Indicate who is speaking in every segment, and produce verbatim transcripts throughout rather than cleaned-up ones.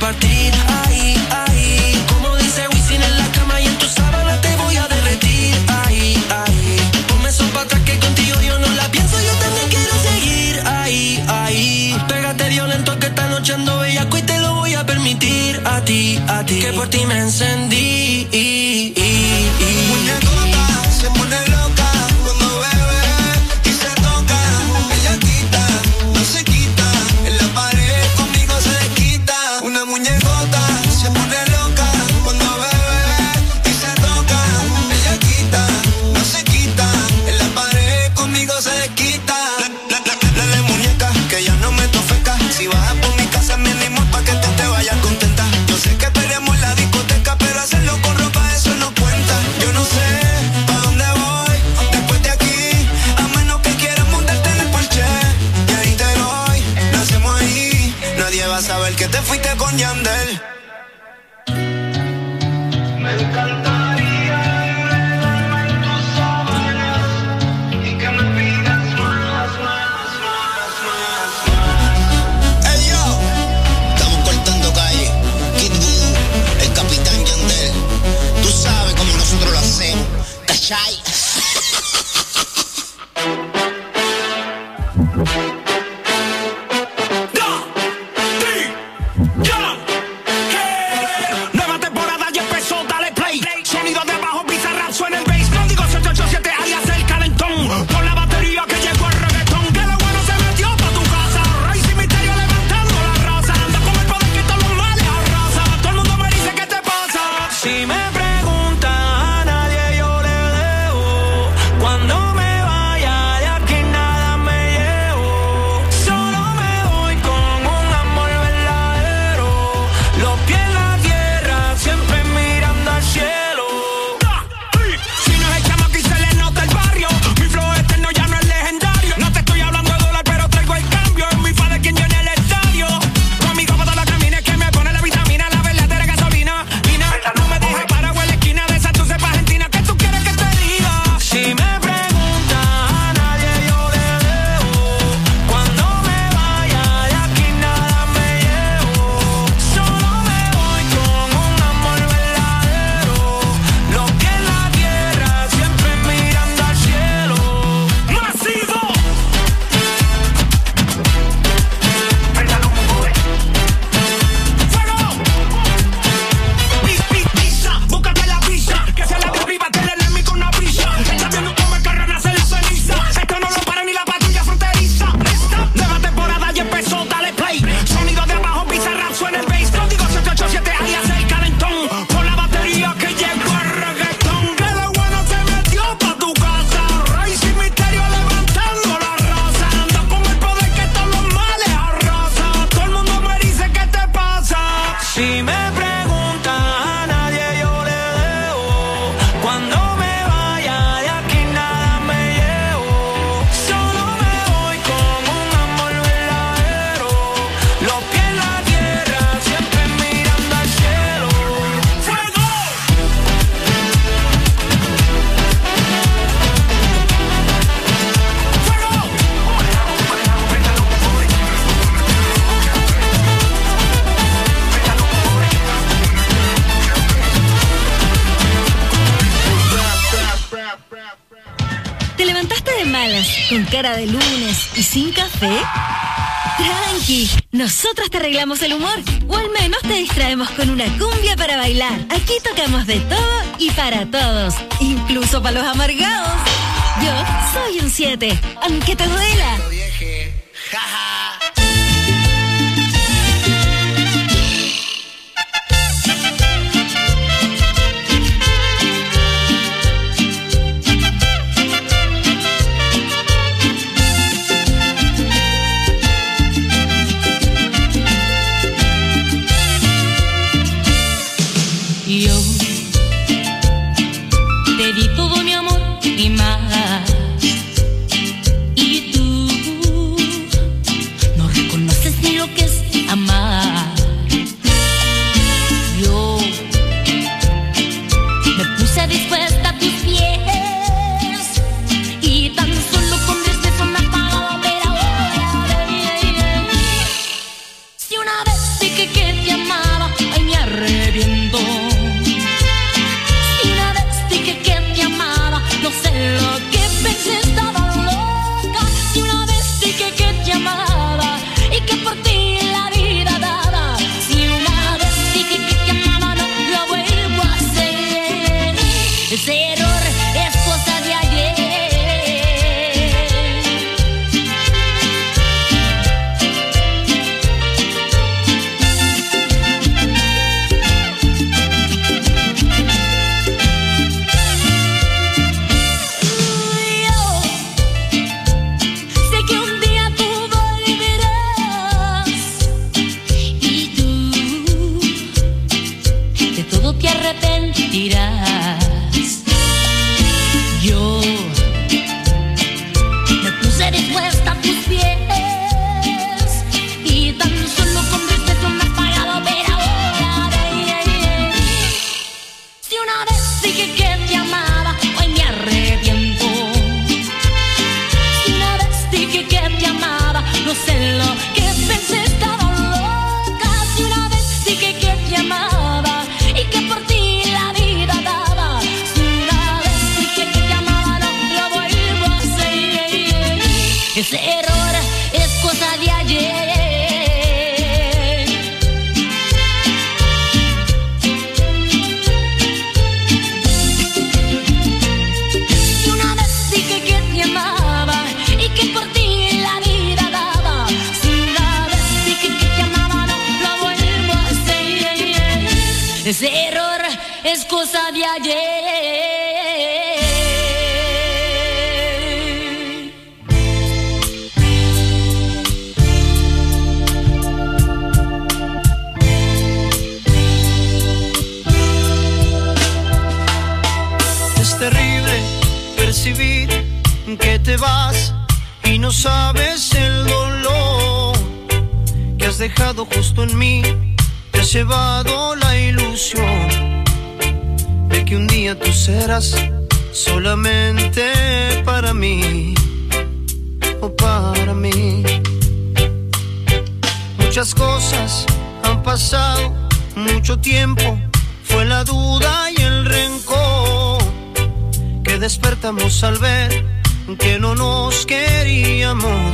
Speaker 1: partir. Ahí, ahí, como dice Wisin en la cama y en tu sábana te voy a derretir. Ahí, ahí, ponme eso pa' atrás que contigo yo no la pienso, yo también quiero seguir. Ahí, ahí, pégate violento que esta noche ando bellaco y te lo voy a permitir. A ti, a ti, que por ti me encendí.
Speaker 2: Muñecota se pone loca cuando bebe y se toca. Ella quita, no se quita, en la pared conmigo se desquita. Una muñecota se pone loca cuando bebe y se toca. Ella quita, no se quita, en la pared conmigo se desquita. Dale muñeca, que ya no me tofeca. Si vas por mi casa me animo pa' que tú te vayas contenta. Yo sé que peleamos en la discoteca, pero hacerlo con ropa eso no cuenta. Yo no sé pa' dónde voy después de aquí, a menos que quieras montarte en el Porsche. Y ahí te doy, lo hacemos ahí. Nadie va a saber que te fuiste con Yandel. Me encantaría enredarme en tus sábanas y que me pidas más, más, más, más, más. Hey yo, estamos cortando calle. Kid Voodoo, el capitán Yandel. Tú sabes cómo nosotros lo hacemos, ¿cachai?
Speaker 3: Nueva temporada ya empezó, dale play. Sonido de abajo, Bizarrap suena el bass. Código siete ocho siete, alias el calentón. Por la batería que llegó el reggaetón. Que lo bueno se metió pa' tu casa. Rey sin misterio levantando la raza. Anda con el poder que todos los males arrasa. Todo el mundo me dice ¿qué te pasa? Si me preguntan a nadie yo le dejo. Cuando me vaya de aquí nada me llevo. Solo me voy con un amor verdadero. Los pies en la tierra, siempre mirando al cielo. Si no es el chamaco y se le nota el barrio. Mi flow eterno ya no es legendario. No te estoy hablando de dólar, pero traigo el cambio. Es mi padre quien llena el estadio. Conmigo para todos los caminos que me pone la vitamina. La verdadera gasolina. Vina, no me dejes parado en la esquina de Santurce pa' Argentina. ¿Qué tú quieres que te diga? Si me preguntan a nadie yo le dejo. Cuando me vaya de aquí nada me llevo. Solo me voy con un amor verdadero. Los pies en la tierra, siempre mirando al cielo. ¡Masivo! ¡Préndalo, mujer! ¡Fuego! Pis, pis, pisa, búscate la visa. Que se la de arriba, te le mi con una brisa. Está viendo cómo el carro nace la ceniza. Esto no lo para ni la patrulla fronteriza. Nueva temporada ya empezó, dale play. Sonido de abajo, Bizarrap suena el bass. Código siete ocho siete, alias el calentón. Por la batería que llegó el reggaetón. Que lo bueno se metió pa' tu casa. Rey sin misterio levantando la raza. Anda con el poder que todos los males arrasa. Todo el mundo me dice ¿qué te pasa? Si me preguntan a nadie yo le dejo. Cuando me vaya de aquí nada me llevo. Solo me voy con un amor verdadero. Los pies en la tierra, siempre mirando al cielo. ¡Fuego!
Speaker 4: ¿Te levantaste de malas, con cara de lunes y sin café? Tranqui, nosotros te arreglamos el humor, o al menos te distraemos con una cumbia para bailar. Aquí tocamos de todo y para todos, incluso para los amargados. Yo soy un siete, aunque te duela.
Speaker 5: Yo te di todo mi amor y más. Y tú todo te arrepentirás. Yo me puse dispuesta a tus pies y tan solo con respeto me has pagado, pero ahora si una vez dije que te amaba, hoy me arrepiento. Si una vez dije que te amaba, no sé lo que pensé, estaba loca. Si una vez dije que te amaba y que por ti la vida daba. Si una vez dije que te amaba, no lo vuelvo a hacer. Ese error es cosa de ayer. Si una vez dije que te amaba y que por ti la vida daba. Si una vez dije que te amaba, no lo vuelvo a hacer. Ese error es cosa de ayer.
Speaker 6: Es terrible percibir que te vas y no sabes el dolor que has dejado justo en mí. Te has llevado la ilusión de que un día tú serás solamente para mí, o para mí. Muchas cosas han pasado, mucho tiempo, fue la duda y el rencor que despertamos al ver que no nos queríamos.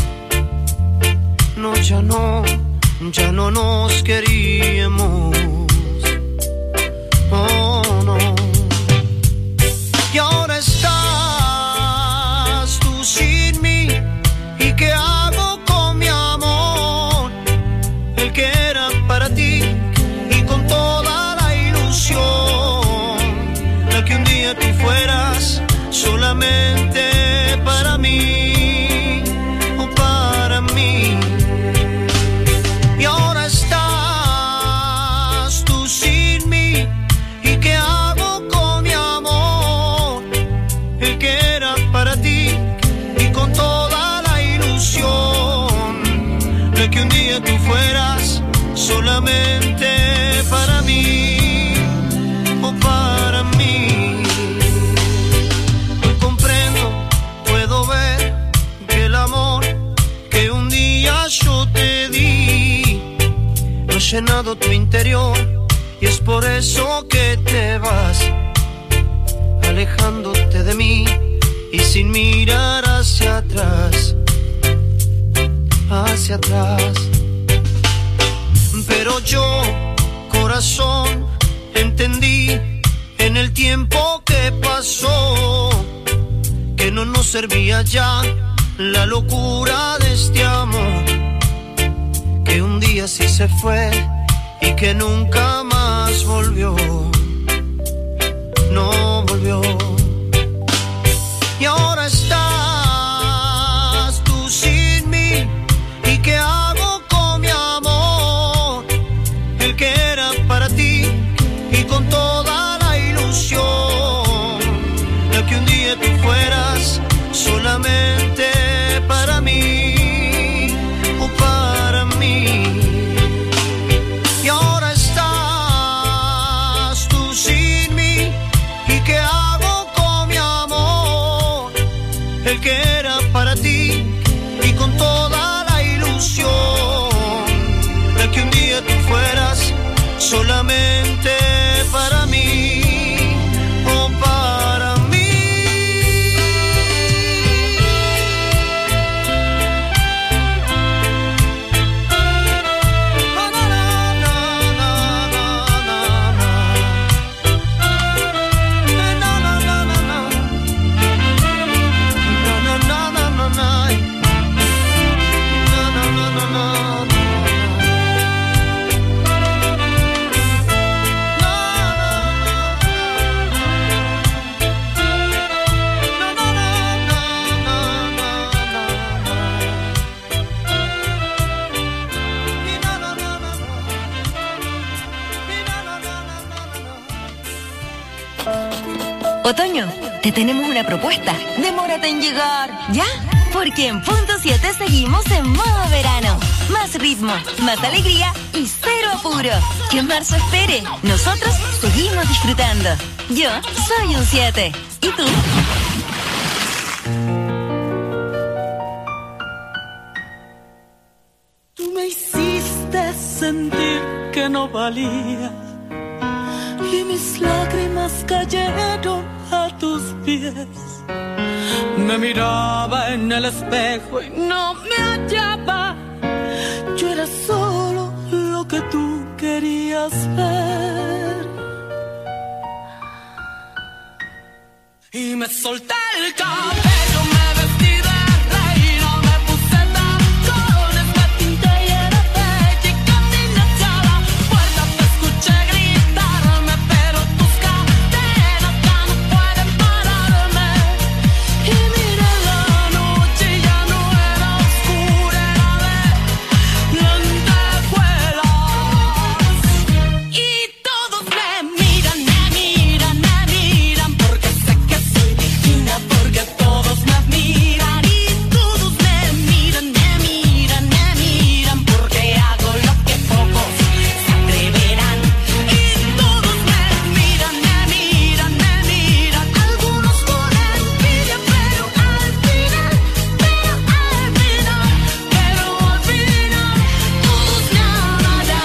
Speaker 6: No, ya no, ya no nos queríamos. Oh, no. Y ahora estás tú sin mí. ¿Y qué hago con mi amor? El que era para ti y con toda la ilusión, la que un día tú fueras solamente para mí, o para mí. Y ahora estás tú sin mí. ¿Y qué hago con mi amor? El que era para ti y con toda la ilusión, de que un día tú fueras solamente para mí, o para mí. Hoy comprendo, puedo ver que el amor que un día yo te di no ha llenado tu interior, y es por eso que te vas alejándote de mí y sin mirar hacia atrás, hacia atrás. Pero yo, corazón, entendí en el tiempo que pasó que no nos servía ya la locura de este amor, que un día sí se fue y que nunca más volvió, no volvió. Y ahora estás tú sin mí. ¿Y qué hago con mi amor? El que era para ti y con toda la ilusión, la que un día tú fueras solamente para mí, o para mí. Y ahora estás tú sin mí. ¿Y qué hago con mi amor? El que era para ti y con toda la ilusión, la que un día tú fueras solamente para mí, o para mí. Na, na, na, na, na, na, na. Na, na, na, na, na. Na, na, na, na, na, na. Na, na, na, na, na.
Speaker 4: Otoño, te tenemos una propuesta. Demórate en llegar, ¿ya? Porque en Punto siete seguimos en modo verano. Más ritmo, más alegría y cero apuro. Que marzo espere. Nosotros seguimos disfrutando. Yo soy un siete. ¿Y tú?
Speaker 7: Tú me hiciste sentir que no valía y mis lágrimas cayeron a tus pies. Me miraba en el espejo y no me hallaba. Yo era solo lo que tú querías ver. Y me solté el cabello, me vestí de reina, me puse tacones, me pinté y era bella y caminé hacia la puerta. Te escuché gritarme, pero tus cadenas ya no pueden pararme. Y miré la noche y ya no era oscura, era de lentejuelas. Y todos me miran, me miran, me miran, porque sé que soy divina, porque todos me admiran. Y todos me miran, me miran, me miran, porque hago lo que pocos se atreverán. Y todos me miran, me miran, me miran, algunos con envidia, pero al final, pero al final, pero al final, todos me amarán.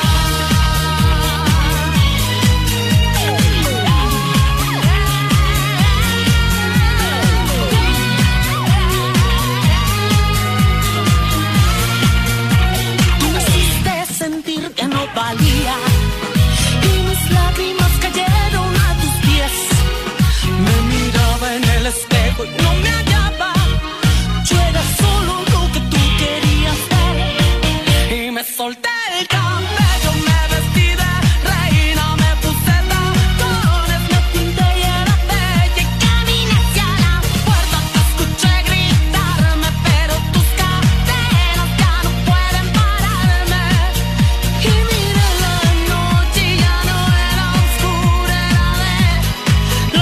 Speaker 7: Tú me hiciste sentir que no valía y mis lágrimas cayeron a tus pies. Me miraba en el espejo y no me hallaba. Yo era solo lo que tú querías ver. Y me solté el cabello, me vestí de reina, me puse tacones, me pinté y era bella y caminé hacia la puerta. Te escuché gritarme, pero tus cadenas ya no pueden pararme. Y miré la noche y ya no era oscura, era de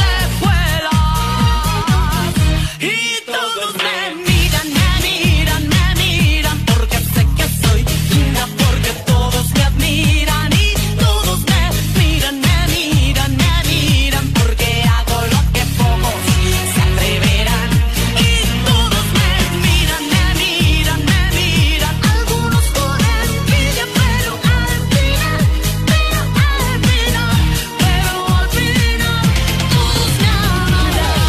Speaker 7: lentejuelas. Y todos me miran, me miran, me miran, porque sé que soy linda, porque todos me admiran. Y todos me miran, me miran, me miran, porque hago lo que pocos se atreverán. Y todos me miran, me miran, me miran, algunos con envidia, pero al final, pero al final, pero al final, todos me amarán.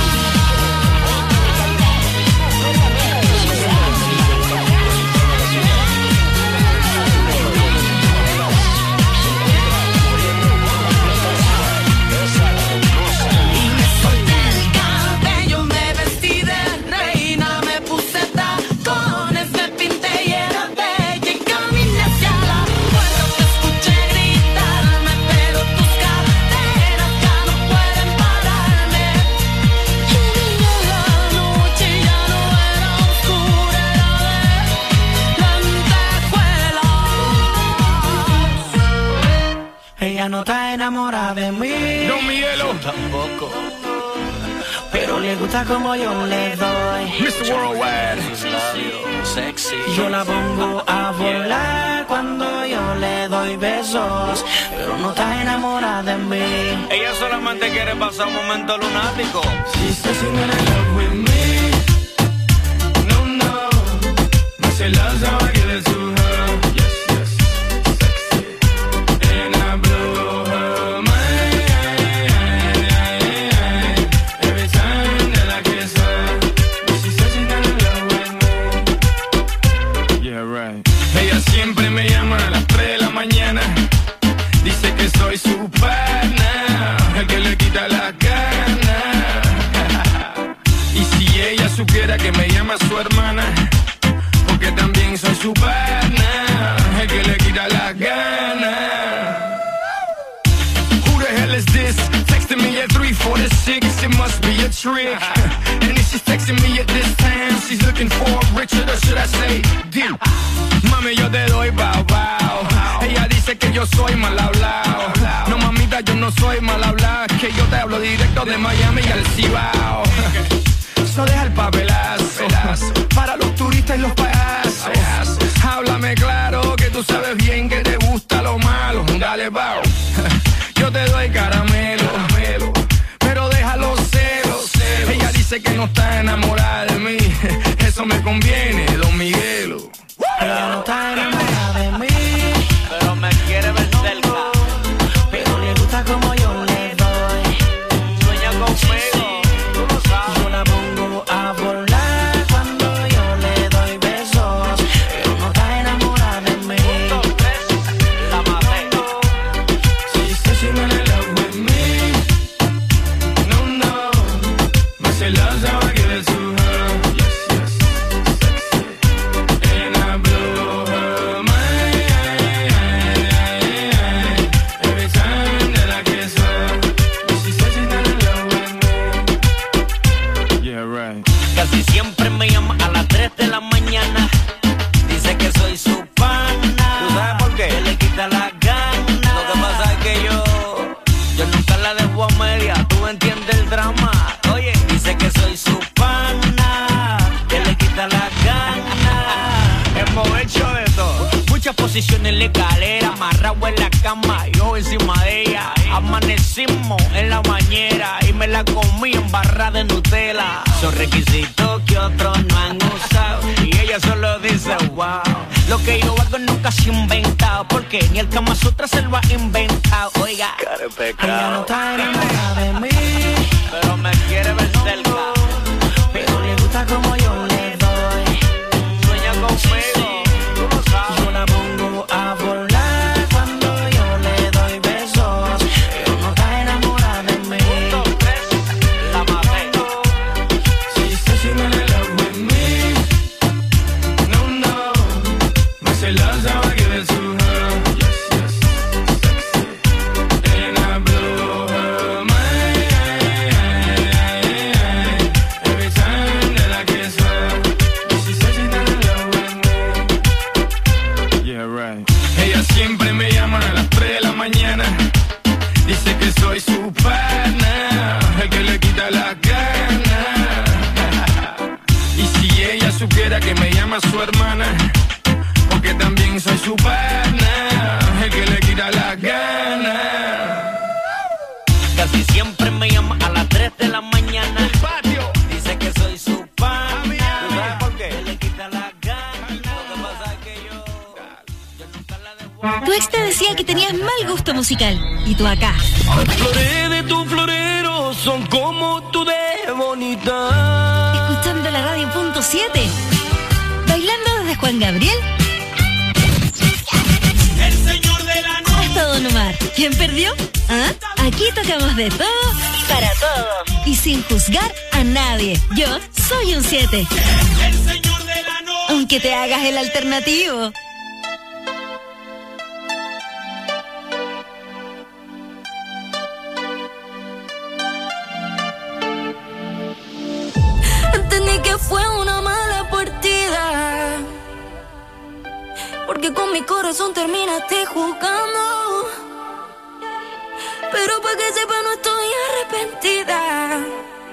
Speaker 7: Y me solté el cabello, me vestí de reina, me puse tacones, me pinté y era bella y caminé hacia la puerta. Te escuché gritarme, pero tus cadenas ya no pueden pararme. Y miré la noche y ya no era oscura, era de lentejuelas. Ella no está enamorada de mí.
Speaker 3: No, Miguelo.
Speaker 6: Tampoco.
Speaker 7: Pero le gusta como yo le doy.
Speaker 3: mister Worldwide.
Speaker 6: Sexy.
Speaker 7: Yo la pongo a volar cuando yo le doy besos. Pero no está enamorada de mí.
Speaker 6: Ella solamente quiere pasar un momento lunático.
Speaker 7: She says she wanna love with me. No, no. But she loves how I give it to her. Yes, yes. Sexy. And I blow her mind. Every time that I kiss her. She says she's gonna love with me.
Speaker 3: Yeah, right.
Speaker 7: Ella siempre me llama a las tres de la mañana. Dice que soy su pana, el que le quita la gana. Y si ella supiera que me llama su hermana, porque también soy su pana, el que le quita la gana. Who the hell is this? Texting me at three forty-six, it must be a trick. And if she's texting me at this time, she's looking for Richard, or should I say, Dick? Mami, yo te doy bao bao. Ella dice que yo soy mal hablado. No, mamita,
Speaker 8: mira, yo no soy mal hablar, que yo te hablo directo de Miami y al Cibao. So deja el papelazo para los turistas y los payasos. Háblame claro, que tú sabes bien que te gusta lo malo. Dale, bao. Yo te doy caramelo, pero deja los celos. Ella dice que no está enamorada de mí. Eso me conviene, Don Miguelo.
Speaker 1: Ella no está enamorada de mí,
Speaker 9: pero me quiere ver cerca.
Speaker 1: pero le gusta como yo le doy.
Speaker 9: Sueña conmigo, tú lo sabes.
Speaker 1: Yo la pongo a volar cuando yo le doy besos, pero no está enamorada de mí.
Speaker 9: La maté.
Speaker 8: She said she not in love with me. No, no. But she loves how I give it to her. Yes, yes. Sexy. And I blow her mind every time that I kiss her. But she said she's not in love with me. Yeah, right.
Speaker 9: Casi siempre me llama a las tres de la mañana. Dice que soy su pana. ¿Tú sabes por qué? Que le quita la gana. Lo que pasa es que yo, yo nunca la dejo a media. Tú entiendes el drama. Oye, dice que soy su pana. Que le quita la gana. Hemos hecho de todo. Muchas posiciones en la escalera. Amarrado en la cama, yo encima de ella. Amanecimos en la bañera y me la comí en barra de Nutella. Son requisitos que otros no han usado y ella solo dice wow. Lo que yo hago nunca se ha inventado, porque ni el Kama Sutra se lo ha inventado. Oiga, cara de
Speaker 1: Ella no
Speaker 9: pecado,
Speaker 1: está enamorada de mí,
Speaker 9: pero me quiere ver cerca.
Speaker 1: pero le gusta como yo le doy.
Speaker 9: Sueña conmigo, tú lo sabes.
Speaker 1: Yo la pongo a volar cuando yo le doy besos, pero no está enamorada de mí.
Speaker 9: La maté.
Speaker 8: She said she's not in love with me. No, no. But she loves how I give it to her. Yes, yes. Sexy. And I blow her mind every time that I kiss her. She said she's not in love with me. Yeah, right. Ella siempre me llama a las tres de la mañana. Dice que soy su pana, el que le quita la gana. Y si ella supiera que me llama su hermana, porque también soy su pana, el que le quita la gana.
Speaker 9: Casi siempre me llama a las tres de la mañana. Dice que soy su pana. ¿Tú sabes por qué? Que le quita la gana. Lo que pasa es que yo, yo nunca la dejo.
Speaker 4: Tu ex te decía que tenías mal gusto musical. Y tú acá,
Speaker 1: Flores de tu florero son como tú de bonita.
Speaker 4: escuchando la radio punto siete. Bailando desde Juan Gabriel
Speaker 3: El señor de la noche.
Speaker 4: hasta Don Omar. ¿Quién perdió? ¿Ah? Aquí tocamos de todo y para todos. Y sin juzgar a nadie. Yo soy un siete.
Speaker 3: El señor de la noche.
Speaker 4: Aunque te hagas el alternativo.
Speaker 5: Entendí que fue una mala partida, porque con mi corazón terminaste jugando. Pero para que sepa no estoy arrepentida,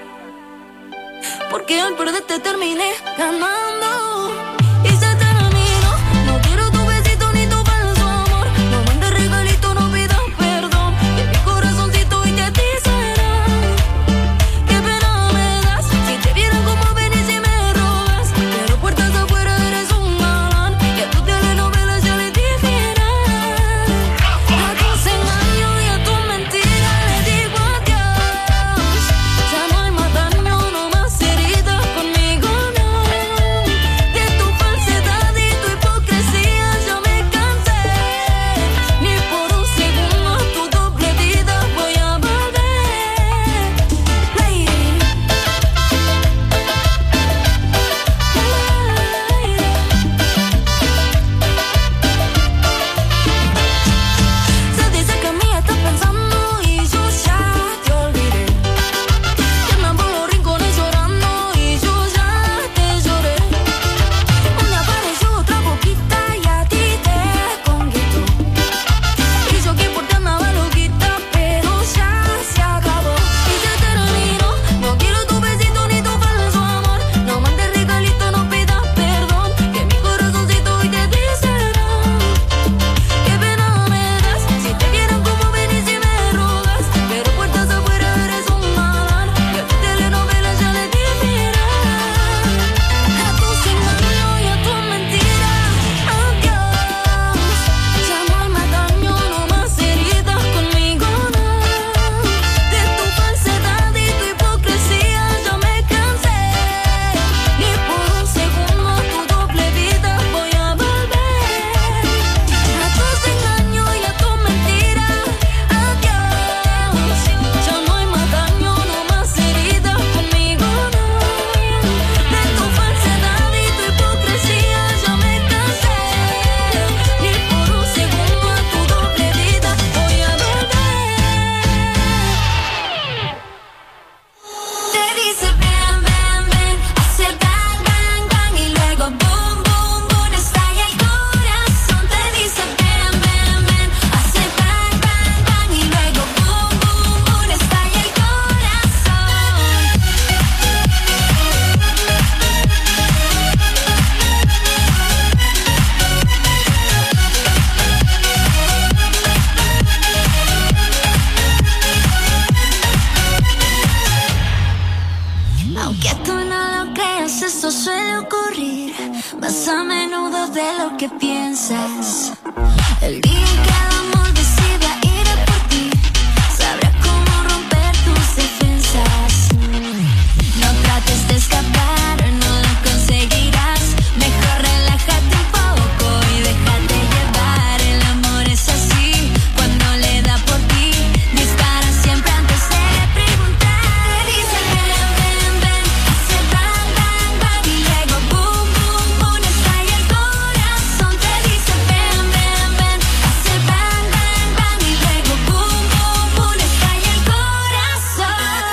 Speaker 5: porque al perderte terminé ganando. Y se terminó, no quiero tu besito ni tu falso amor. No mandes regalito, no pidas perdón, que mi corazoncito hoy te atizará. Qué pena me das, si te vieran como venís y me robas. Pero puertas afuera eres un galán, y a tu telenovela ya le di final. A tus engaños y a tus mentiras le digo adiós. Ya no hay más daño, no más heridas conmigo, no.
Speaker 10: promesas. El día que el amor decida ir a por ti, sabrá cómo romper tus defensas. No trates de escapar, no lo conseguirás. Mejor relájate un poco y déjate llevar. El amor es así, cuando le da por ti, dispara siempre antes de preguntar. Dice ven, ven, ven, hace bang, bang, bang y luego boom, boom, boom, estalla el corazón. Te dice ven, ven, ven, hace bang, bang, bang y luego boom, boom, boom, estalla el corazón.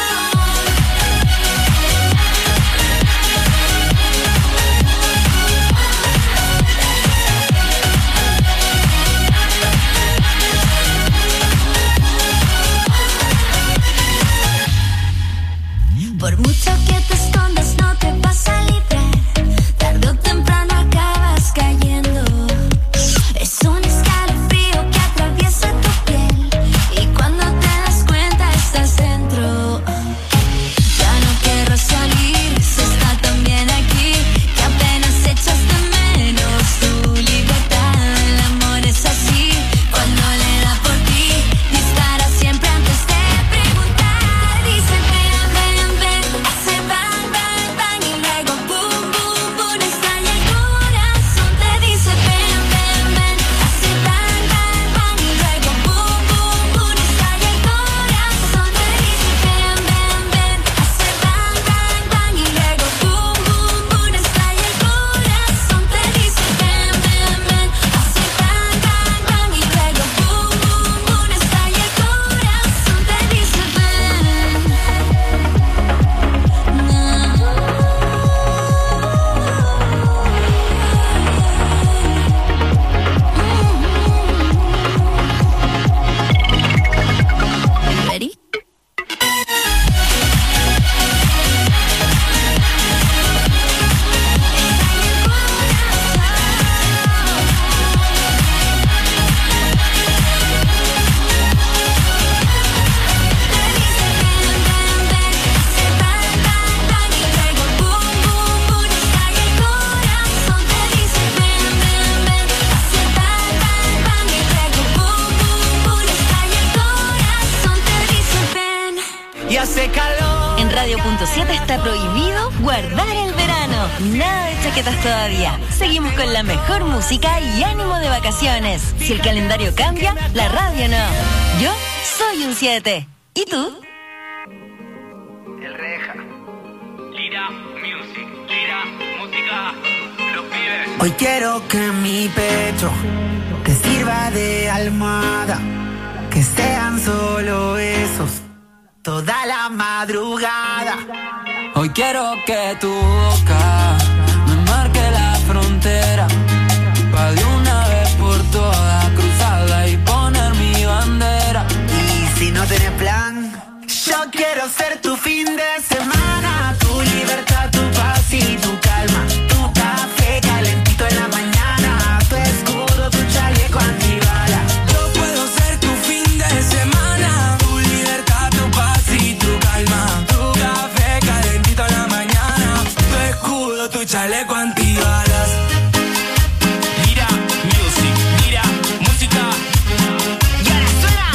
Speaker 10: Por mucho que te escondas no te vas a librar, tarde o temprano acabas cayendo. Es un escalofrío que atraviesa tu piel y cuando te das cuenta estás dentro. Ya no querrás salir, se está tan bien aquí que apenas echas de menos tu libertad. El amor es así, cuando le da por ti, dispara siempre antes de preguntar. Dice ven, ven, ven, hace bang, bang, bang y luego boom, boom, boom, estalla el corazón. Te dice ven, ven, ven, hace bang, bang, bang y luego boom, boom, boom, estalla el corazón. Te dice ven, ven, ven, hace bang, bang, bang y luego boom, boom, boom, estalla el corazón. Te dice ven, ven, ven, hace bang, bang, bang y luego boom, boom, boom, estalla el corazón. Te dice Ready?
Speaker 3: Y hace calor.
Speaker 4: En Radio Punto siete está prohibido guardar el verano. Nada de chaquetas todavía. Seguimos con la mejor música y ánimo de vacaciones. Si el calendario cambia, la radio no. Yo soy un siete. ¿Y tú?
Speaker 8: El Reja. Lira Music. Lira Música. Los pibes.
Speaker 11: Hoy quiero que mi pecho te sirva de almohada, que sean solo besos toda la madrugada.
Speaker 12: Hoy quiero que tu boca me marque la frontera, pa' de una vez por todas cruzarla y poner mi bandera.
Speaker 11: Y si no tienes plan, yo quiero ser tu fin de semana, tu libertad, tu paz y tu calma, tu café calentito en la mañana, tu escudo, tu chaleco antibala.
Speaker 12: Yo puedo ser tu fin de semana, tu libertad, tu paz y tu calma, tu café calentito en la mañana, tu escudo, tu chaleco antibalas.
Speaker 3: Lira Music. Lira Música. Y ahora suena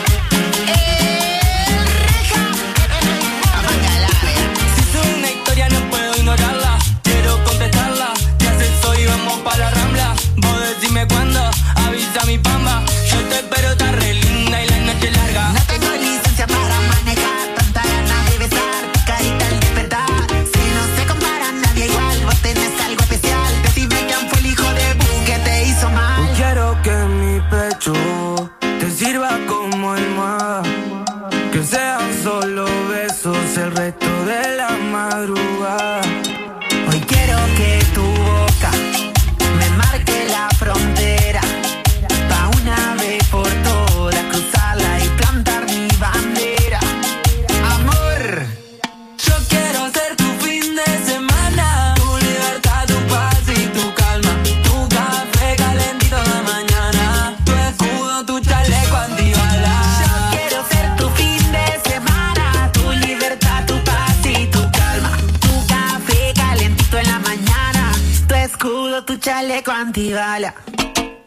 Speaker 3: el Reja. La manga larga.
Speaker 12: Si soy una historia no puedo ignorarla, quiero contestarla. ¿Qué haces hoy? Vamos pa' la Rambla. Vos decime cuándo, avisa mi pamba. Yo te espero, está re linda y la noche larga.
Speaker 11: No tengo licencia para manejar, tanta ganas de besar, tu carita al despertar. Si no se compara a nadie igual, vos tenés algo especial. Decime quién fue el hijo de Bu que te hizo mal.
Speaker 12: Hoy quiero que mi pecho te sirva como almohada, que sean solo besos el resto de la madrugada.
Speaker 11: Hoy quiero que tu boca me marque la frontera, pa' una vez por todas cruzarla y plantar mi bandera. Amor,
Speaker 12: Yo quiero ser tu fin de semana, tu libertad, tu paz y tu calma, tu café calentito en la mañana, tu escudo, tu chaleco antibalas.
Speaker 11: yo quiero ser tu fin de semana, tu libertad, tu paz y tu calma, tu café calentito en la mañana, tu escudo, tu chaleco antibala.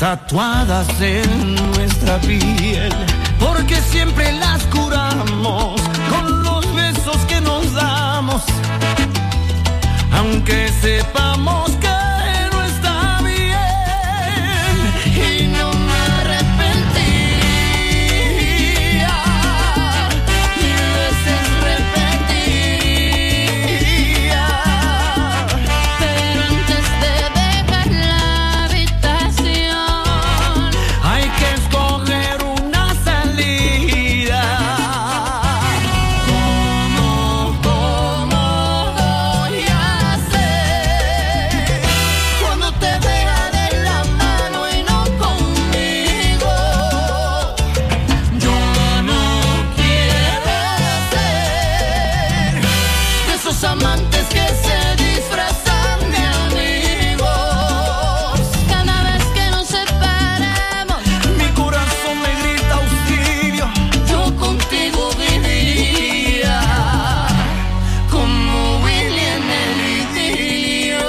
Speaker 6: tatuadas en nuestra piel, porque siempre las curamos con los besos que nos damos, aunque sepamos que no está bien, y no me arrepentía, mil veces repetía,
Speaker 5: pero antes de dejar la habitación
Speaker 6: hay que escoger una salida. ¿Cómo, cómo voy a hacer cuando te vea de la mano y no conmigo? Yo no quiero ser de esos amantes que se disfrazan de amigos.
Speaker 5: cada vez que nos separemos.
Speaker 6: Mi corazón me grita auxilio.
Speaker 5: Yo contigo viviría como Willy en el idilio.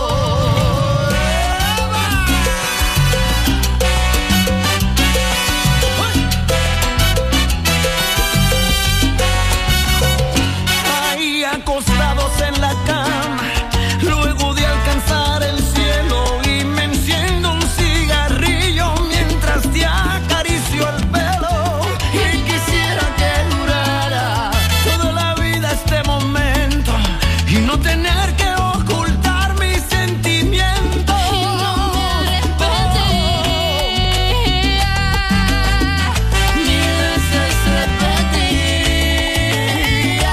Speaker 6: Ahí acostados en la cama, luego de alcanzar el cielo, y me enciendo un cigarrillo mientras te acaricio el pelo. Y quisiera que durara toda la vida este momento y no tener que ocultar mis sentimientos.
Speaker 5: Y no me arrepentía,
Speaker 6: Mil veces repetía,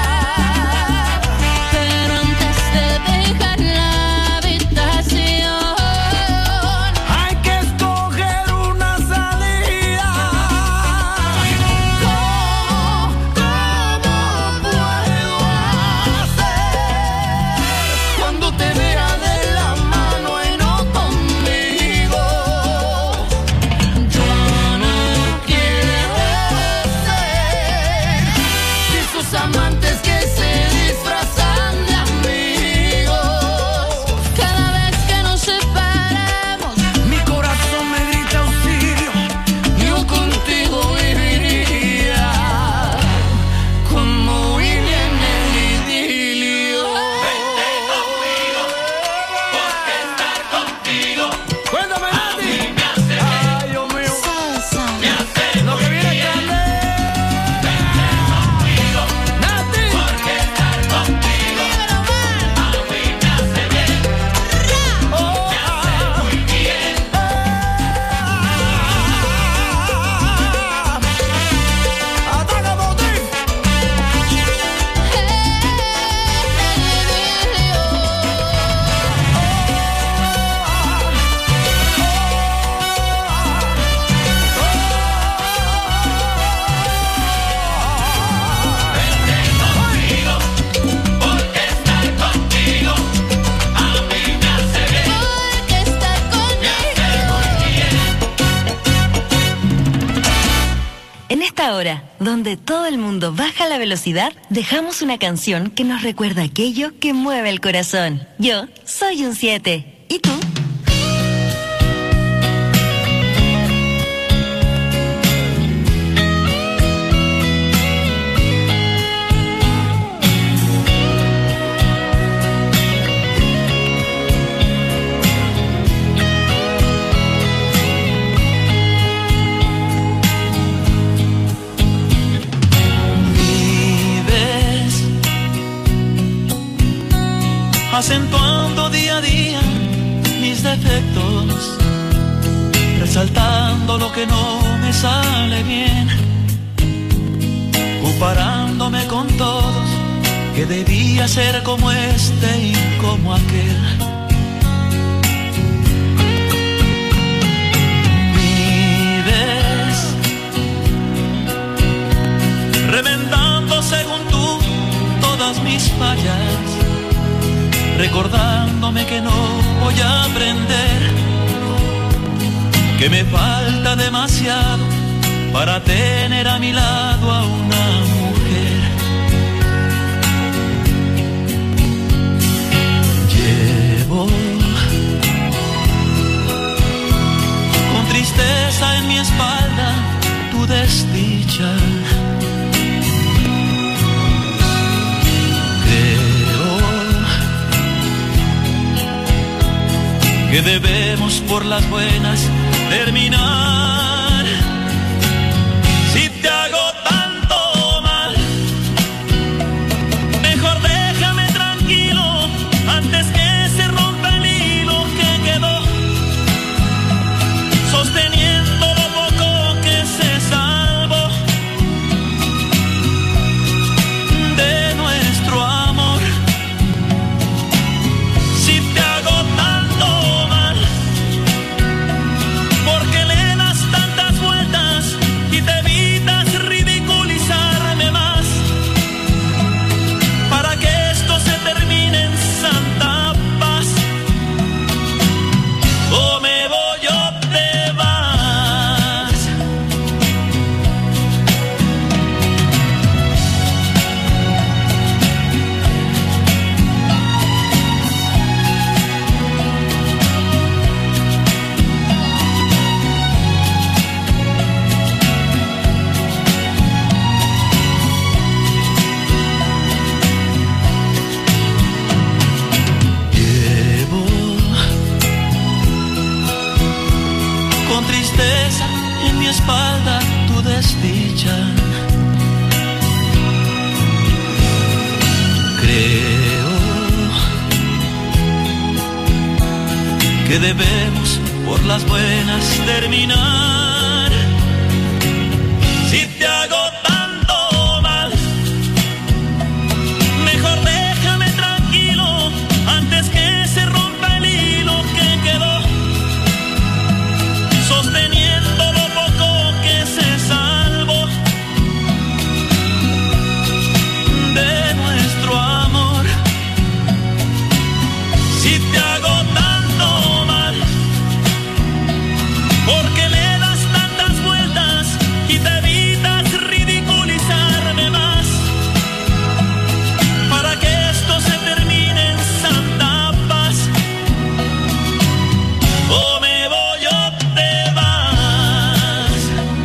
Speaker 5: pero antes de dejar la habitación
Speaker 6: hay que escoger una salida. ¿Cómo, cómo puedo hacer cuando te vea de la mano y no conmigo? Yo no quiero ser de esos amantes que se disfrazan de amigos.
Speaker 5: cada vez que nos separemos.
Speaker 6: Mi corazón me grita auxilio. Yo contigo viviría como Willy en el idilio. Vente conmigo, porque estar contigo. Cuéntame, Nati. Ay, Dios mío. Me hace lo que viene candela. Vente conmigo, Nati. Porque estar contigo. A mí me hace bien. Oh, me hace muy bien. Ataca, Botín. Porque estar contigo a mí me hace bien.
Speaker 5: Porque estar
Speaker 4: En esta hora, donde todo el mundo baja la velocidad, dejamos una canción que nos recuerda aquello que mueve el corazón. Yo soy un siete. ¿Y tú?
Speaker 6: Vives acentuando día a día mis defectos, resaltando lo que no me sale bien, comparándome con todos, que debía ser como este y como aquel. Vives remendando según tú todas mis fallas, recordándome que no voy a aprender, que me falta demasiado para tener a mi lado a una mujer. Llevo con
Speaker 13: que debemos por las buenas terminar. Si te hago tanto mal, mejor déjame tranquilo antes que se rompa el hilo que quedó sosteniendo lo poco que se salvó de nuestro amor. Si te hago tanto mal, porque le das tantas vueltas y te evitas ridiculizarme más, para que esto se termine en santa paz. O me voy o te vas. Llevo con tristeza en mi espalda tu desdicha. Creo que debemos por las buenas terminar. Si te hago tanto mal, mejor déjame tranquilo antes que se rompa el hilo que quedó sosteniendo lo poco que se salvó de nuestro amor. Si te hago tanto mal, porque le das tantas vueltas y te evitas ridiculizarme más, para que esto se termine en santa paz. O me voy o te vas.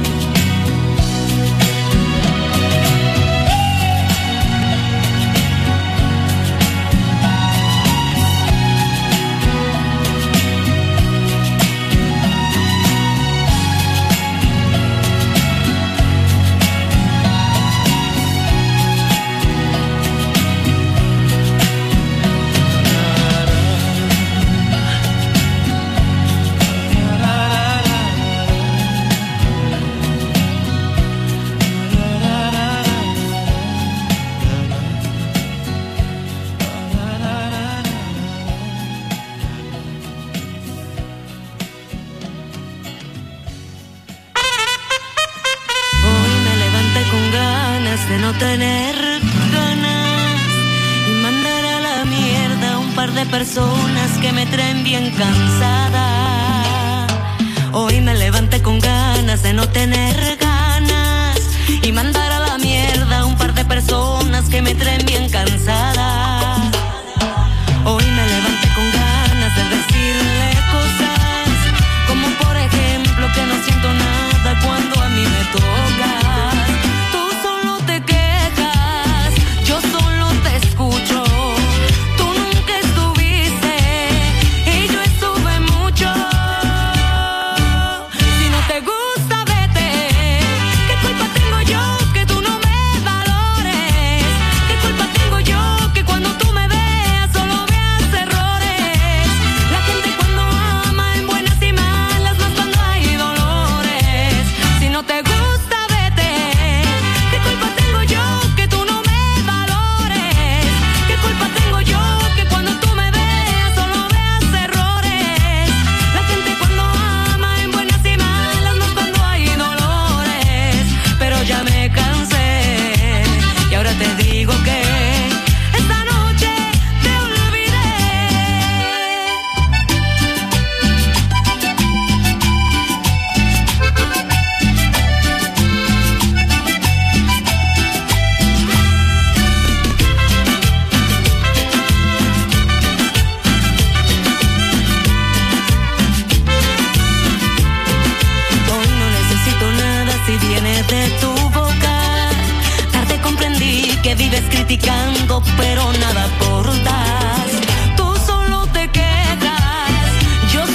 Speaker 14: Hoy me levanté con ganas de no tener ganas y mandar a la mierda a un par de personas que me traen bien cansada. Hoy me levanté con ganas de no tener ganas y mandar a la mierda a un par de personas que me traen bien cansada. Hoy me levanté con ganas de decirle cosas como por ejemplo que no siento nada cuando a mí me tocas. Tú solo te quejas, yo solo te escucho. Tú nunca estuviste y yo estuve mucho. Si no te gusta, vete. ¿Qué culpa tengo yo que tú no me valores? ¿Qué culpa tengo yo que cuando tú me veas solo veas errores? La gente cuando ama en buenas y malas, más cuando hay dolores. Si no te gusta, vete. ¿Qué culpa tengo yo que tú no me valores? ¿Qué culpa tengo yo que cuando tú me veas solo veas errores? La gente cuando ama en buenas y malas, más cuando hay dolores. Pero ya me cansé y ahora te digo que esta noche te olvidé. Hoy no necesito nada si viene de tu boca. Tarde comprendí que vives criticando, pero nada aportas. Tú solo te quejas, yo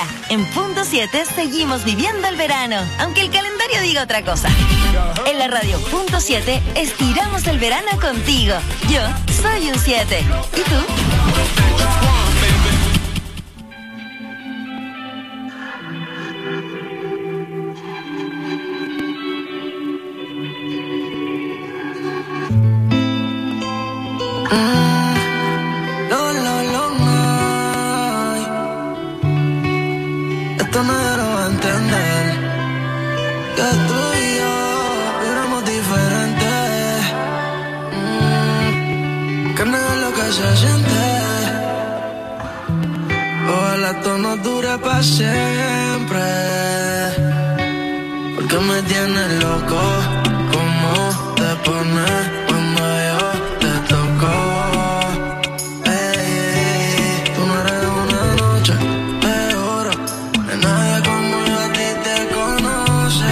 Speaker 4: En Punto siete seguimos viviendo el verano, aunque el calendario diga otra cosa. En la radio Punto siete estiramos el verano contigo. Yo soy un siete. ¿Y tú?
Speaker 15: Esto nadie lo va a entender, que tú y yo éramos diferentes, mm, que no es lo que se siente. Ojalá esto no dure para siempre, porque me tienes loco. ¿Cómo te pones cuando yo te toco? Hey, tú no eres una noche de oro, de nadie como yo a ti te conoce.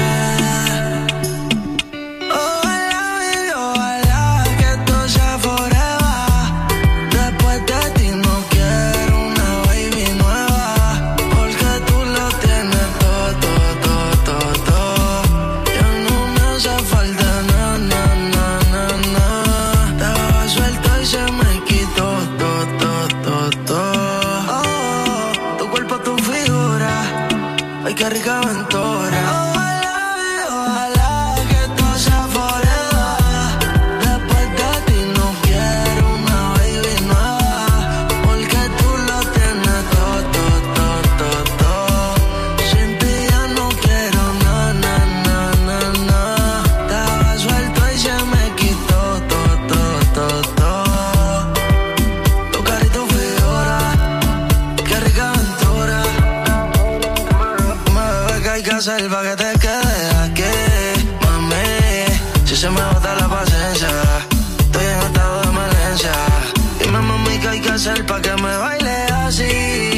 Speaker 15: Ojalá, baby, ojalá que esto sea forever. Después de ti no quiero una baby nueva, porque tú lo tienes todo, todo, todo, todo, todo. Ya no me hace falta nada, nada, nada, nada. Estaba suelto y se me quitó todo, todo, todo, todo. Oh, tu cuerpo, tu figura, ay, qué rica aventura. Ojalá, ojalá que esto sea forever. Después de ti no quiero una baby nueva, porque tú lo tienes todo, todo, todo, todo, todo. Sin ti ya no quiero nada, nada, nada, nada. Estaba suelto y se me quitó todo, todo, todo, todo. Tu cara y tu figura, qué rica aventura. Mami, ¿qué hay que hacer pa' que te quedes aquí? Mami, si se me bota la paciencia, estoy en estado de emergencia. Dime, mami, ¿qué hay que hacer pa' que me baile así?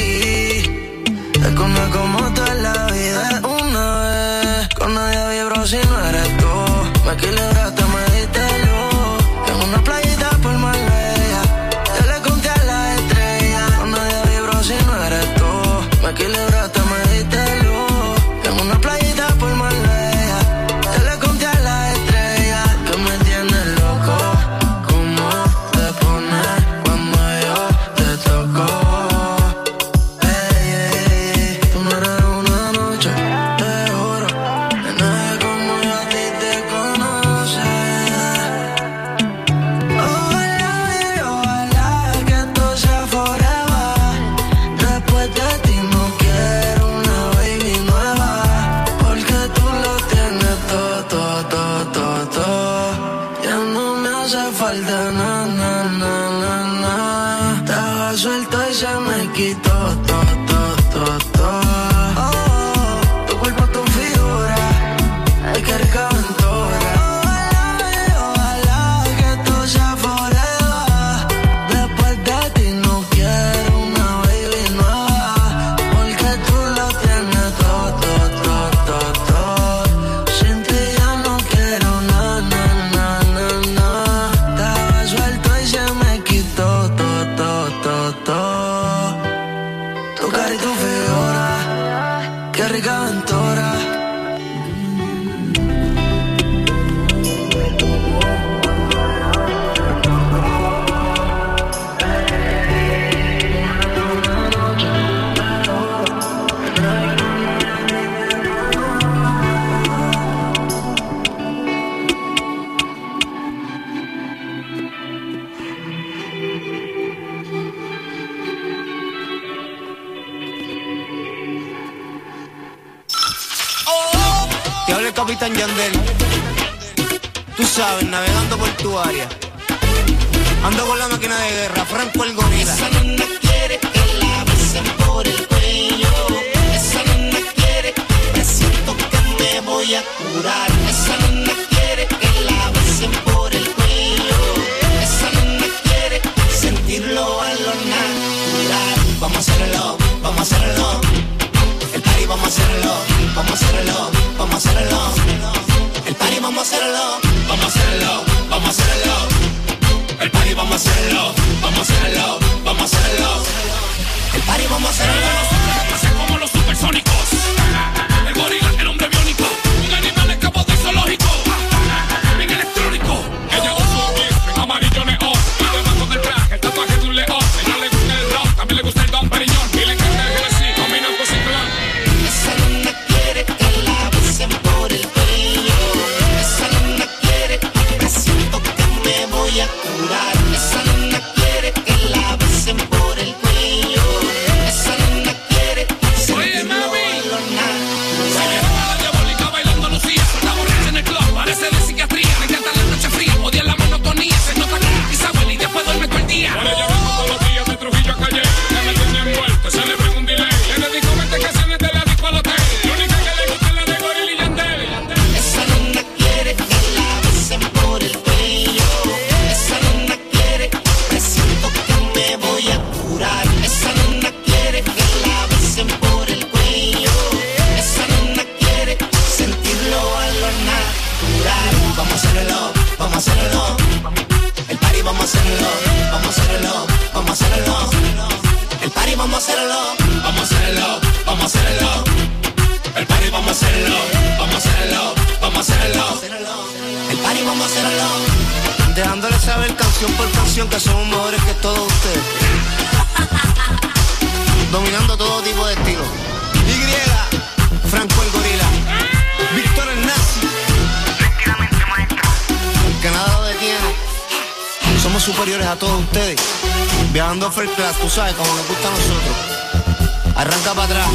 Speaker 15: Es que una como tú en la vida es una vez. Con nadie vibro si no eres tú. Me equilibraste, me diste luz. En una playita por Marbella, yo le conté a las estrellas. Con nadie vibro si no eres tú. Me equilibraste, me diste luz. En una playita por Marbella, yo le conté a las estrellas. Que me tienes loco. ¿Cómo te pones cuando yo te toco? Hey, hey, hey. Tú no eres una noche de oro, de nadie como yo a ti te conoce. Ojalá, baby, ojalá que esto sea forever. Después de ti no quiero una baby nueva, porque tú lo tienes todo, todo, todo, todo, todo. Ya no me hace falta nada, nada, nada, nada. Estaba suelto y se me quitó todo, todo, todo, todo. Oh, tu cuerpo, tu figura, ay, qué rica aventura. Ojalá, baby, ojalá que esto sea forever. Después de ti no quiero una baby nueva, porque tú lo tienes todo, todo, todo, todo, todo. Sin ti ya no quiero nada, nada, nada, nada. Estaba suelto y se me quitó todo, todo, todo, todo. Tu cara y tu figura, qué rica aventura.
Speaker 16: Te habla el Capitán Yandel. Tú sabes, navegando por tu área. Ando con la máquina de guerra, Franco el gorila.
Speaker 17: Esa nena quiere que la besen por el cuello. Esa nena quiere que siento que me voy a curar. Esa nena quiere que la besen por el cuello. Esa nena quiere sentirlo a lo natural. Vamos a hacerlo, vamos a hacerlo. El party vamos a hacerlo, vamos a hacerlo, vamos a hacerlo. El party vamos a hacerlo, vamos a hacerlo, vamos a hacerlo. El party vamos a hacerlo, vamos a hacerlo, vamos a hacerlo. El party vamos a hacerlo. Hacer como los super
Speaker 3: supersónicos. El gorila, el hombre biónico, un animal escapó del zoológico. Bien electrónico, que llegó su diestre, amarillo neón. Y debajo del traje, el tatuaje de un león. Ella le gusta el rock, también le gusta el Don Periñón. Y le encanta el Genesis, combinado con Ciclón.
Speaker 17: Esa nena quiere que la besen por el cuello. Esa nena quiere, presiento que me voy a curar. Esa nena quiere que la besen por el cuello. Esa nena quiere sentirlo en los
Speaker 3: Se llevaba la diabólica bailando Lucía. Está borracha en el club, parece de psiquiatría. Le encanta la noche fría, odia la monotonía. Se nota que quizá huele y después duerme todo el día. Por ella vamos todos los días de Trujillo a Calle. Ya me tiene envuelto, se le pega un delay. Le dedico veinte canciones de la disco al hotel. La única que le gusta es la de Gorilla y Yandel.
Speaker 17: Esa nena quiere que la besen por el cuello. Esa nena quiere, presiento que me voy a curar. Esa nena quiere que la besen por el cuello. Esa nena quiere sentirlo a lo natural. Vamos a hacerlo, vamos a hacerlo. El party vamos a hacerlo, vamos a hacerlo, vamos a hacerlo. El party vamos a hacerlo, vamos a hacerlo, vamos a hacerlo. El party vamos a hacerlo, vamos a hacerlo, vamos a hacerlo. El party vamos a hacerlo.
Speaker 16: Dejándole saber canción por canción que somos mejores que todos ustedes. Dominando todo tipo de estilo. Y, Franco el gorila. Víctor el nazi. Que nada lo detiene. Somos superiores a todos ustedes. Viajando first class, tú sabes, como nos gusta a nosotros. Arranca para atrás.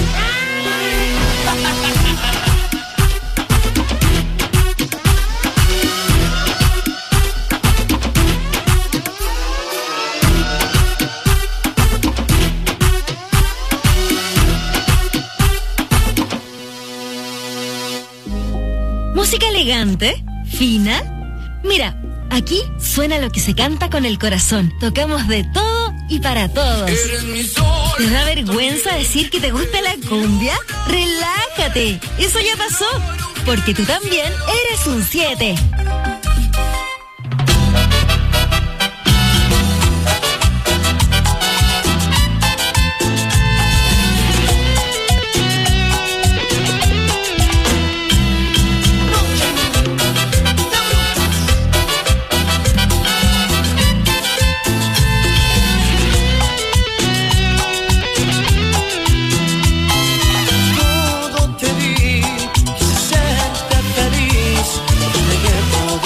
Speaker 4: Música elegante, fina. Mira, aquí suena lo que se canta con el corazón. Tocamos de todo y para todos. ¿Te da vergüenza decir que te gusta la cumbia? Relájate, eso ya pasó, porque tú también eres un siete.
Speaker 6: Todo te di, quise serte feliz, te negué todo.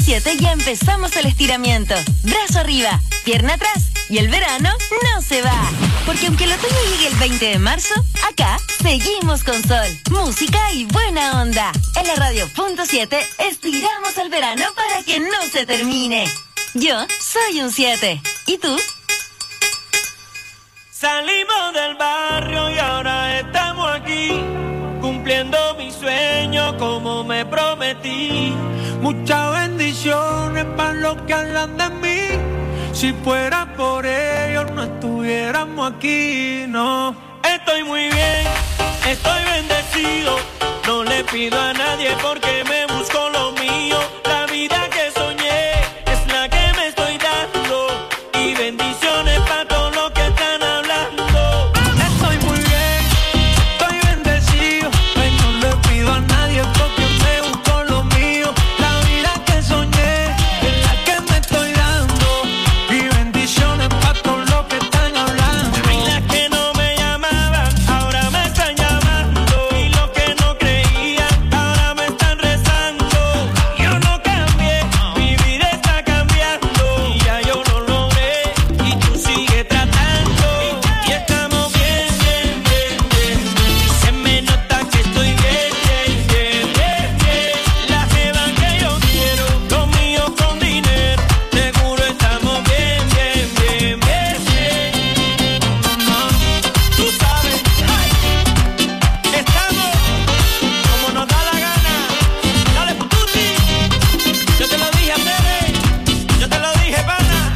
Speaker 4: siete ya empezamos el estiramiento. Brazo arriba, pierna atrás y el verano no se va. Porque aunque el otoño llegue el veinte de marzo, acá seguimos con sol, música y buena onda. En la Radio Punto siete estiramos el verano para que no se termine. Yo soy un siete. ¿Y tú?
Speaker 13: Salimos del barrio y ahora estamos aquí, cumpliendo mi sueño como me prometí.
Speaker 18: Muchas bendiciones para los que hablan de mí. Si fuera por ellos no estuviéramos aquí, no.
Speaker 13: Estoy muy bien, estoy bendecido. No le pido a nadie porque me busco lo mío. La vida que soñé es la que me estoy dando. Y bendiciones para todos los que están hablando.
Speaker 18: Estoy muy bien, estoy bendecido. Ay, no le pido a nadie porque me busco lo mío. La vida que soñé es la que me estoy dando. Y bendiciones para todos los que están hablando.
Speaker 13: Ay, las que no me llamaban, ahora me están llamando. Y los que no creían, ahora me están rezando. Yo no cambié, mi vida está cambiando. Y ya yo lo logré, y tú sigues tratando. Y estamos bien, bien, bien, bien. Y se me nota que estoy bien, bien, bien, bien, bien. La jeva que yo quiero, lo mío con dinero. Seguro estamos bien, bien, bien, bien, bien. Tú sabes, estamos como nos da la gana. Dale, pututi. Yo te lo dije, Pere. Yo te lo dije, pana.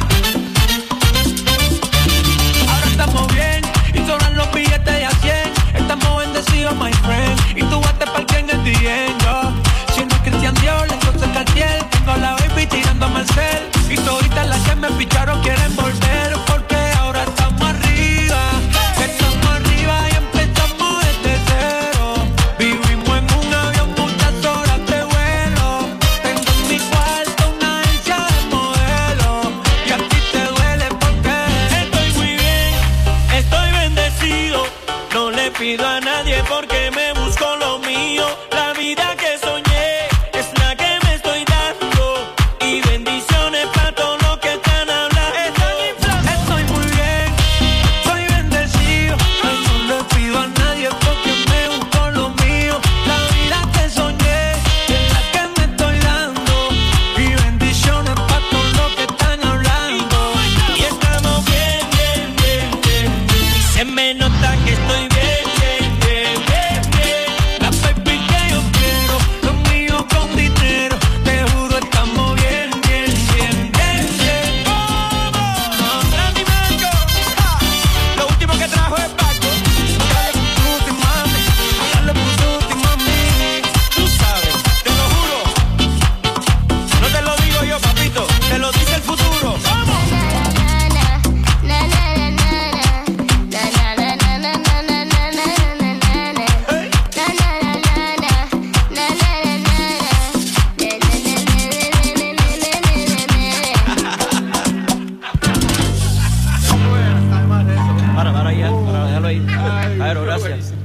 Speaker 18: Ahora estamos bien y sobran los billetes de a cien. Estamos bendecidos, my friend. Y tú vas a parque en el D M, yo. Siendo Cristian Dior, entonces Cartier. Tengo a la baby tirando a Marcel. Y toditas las que me picharon quieren volver. Porque ahora estamos arriba. Estamos arriba y empezamos desde cero. Vivimos en un avión muchas horas de vuelo. Tengo en mi cuarto una agencia de modelo. Y a ti te duele porque
Speaker 13: Estoy muy bien, estoy bendecido. No le pido a nadie porque me busco lo mío. La vida que soñé es la que me estoy dando. Y bendiciones para todos los que están hablando.
Speaker 18: estoy muy bien, soy bendecido. Ay, no le pido a nadie porque me busco lo mío. La vida que soñé es la que me estoy dando. Y bendiciones para todos los que están hablando.
Speaker 13: Y estamos bien, bien, bien, bien, bien. Y se me nota que estoy bien, bien, bien, bien, bien.
Speaker 18: La baby que yo quiero, lo mío con dinero. Te juro estamos bien, bien, bien, bien, bien.
Speaker 13: ¡Vamos! ¡Randy Manco! ¡Ja! Lo último que trajo es Paco.
Speaker 18: Dale pututi, mami, dale pututi, mami.
Speaker 13: Tú sabes, te lo juro. No te lo digo yo, papito. Te lo dice el futuro. ¡Vamos! Para, para ya, para dejarlo ahí. Claro, gracias.